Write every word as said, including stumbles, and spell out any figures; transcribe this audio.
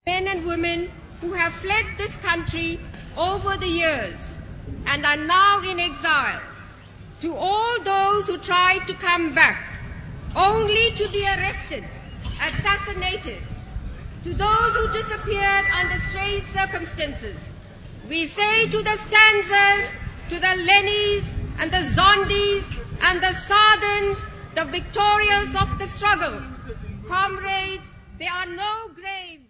Men and women who have fled this country over the years and are now in exile, to all those who tried to come back only to be arrested, assassinated, to those who disappeared under strange circumstances, we say to the Stanzas, to the Lennys and the Zondis and the Sarthans, the victorious of the struggle, comrades, there are no graves